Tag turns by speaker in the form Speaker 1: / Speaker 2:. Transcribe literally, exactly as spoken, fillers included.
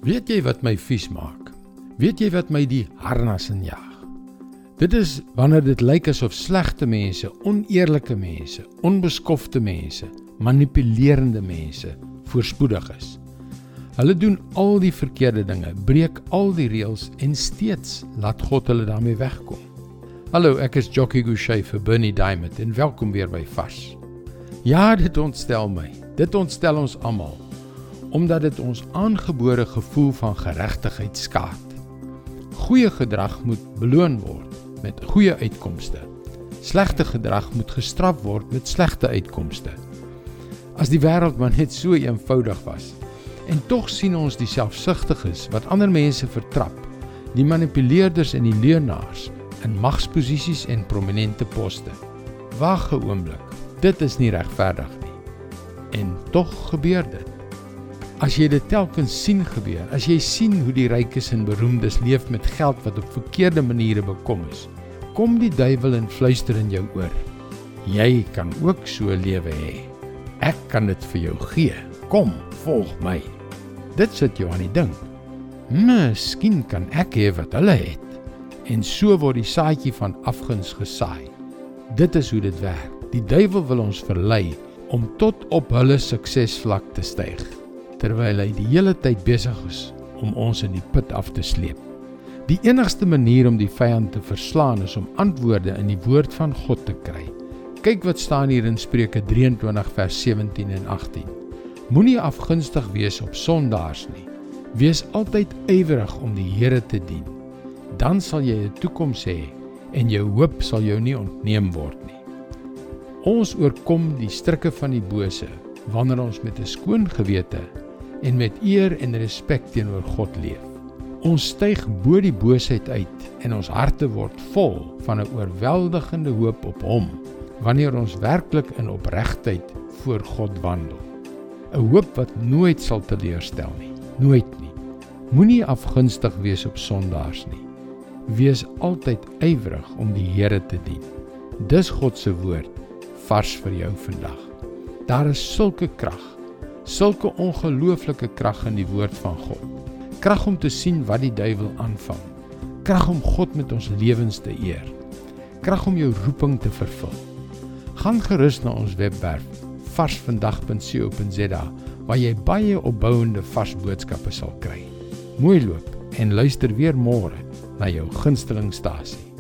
Speaker 1: Weet jy wat my vies maak? Weet jy wat my die harnas injaag? Dit is wanneer dit lyk asof slegte mense, oneerlike mense, onbeskofte mense, manipulerende mense voorspoedig is. Hulle doen al die verkeerde dinge, breek al die reëls en steeds laat God hulle daarmee wegkom. Hallo, ek is Jockey Gouchee vir Bernie Diamond en welkom weer by Vars. Ja, dit ontstel my, dit ontstel ons almal, omdat dit ons aangebore gevoel van geregtigheid skaad. Goeie gedrag moet beloon word met goeie uitkomste. Slegte gedrag moet gestraf word met slegte uitkomste. As die wêreld maar net so eenvoudig was. En tog sien ons die selfsugtiges wat ander mense vertrap, die manipuleerders en die leuenaars in magsposisies en prominente poste. Wag 'n oomblik, dit is nie regverdig nie. En tog gebeur dit. As jy dit telkens sien gebeur, as jy sien hoe die rykes en beroemdes leef met geld wat op verkeerde maniere bekom is, kom die duiwel en fluister in jou oor. Jy kan ook so lewe hê. Ek kan dit vir jou gee. Kom, volg my. Dit sit jou aan die ding. Miskien kan ek hê wat hulle het. En so word die saadjie van afguns gesaai. Dit is hoe dit werk. Die duiwel wil ons verlei om tot op hulle suksesvlak te styg, terwyl hy die hele tyd besig is om ons in die put af te sleep. Die enigste manier om die vyand te verslaan is om antwoorde in die woord van God te kry. Kyk wat staan hier in Spreuke drieëntwintig vers sewentien en agtien. Moenie afgunstig wees op sondaars nie. Wees altyd ywerig om die Here te dien. Dan sal jy 'n toekoms hê en jou hoop sal jou nie ontneem word nie. Ons oorkom die strikke van die bose wanneer ons met 'n skoon gewete en met eer en respek teenoor God leef. Ons styg bo die boosheid uit en ons harte word vol van 'n oorweldigende hoop op Hom, wanneer ons werklik in opregtheid voor God wandel. 'n Hoop wat nooit sal teleurstel nie, nooit nie. Moenie afgunstig wees op sondaars nie. Wees altyd ywerig om die Here te dien. Dis God se woord, vars vir jou vandag. Daar is sulke krag, sulke ongelooflike krag in die woord van God. Krag om te sien wat die duiwel aanvang. Krag om God met ons lewens te eer. Krag om jou roeping te vervul. Gaan gerus na ons webwerf vars vandag punt co punt za waar jy baie opbouende vars boodskappe sal kry. Mooi loop en luister weer môre na jou gunsteling stasie.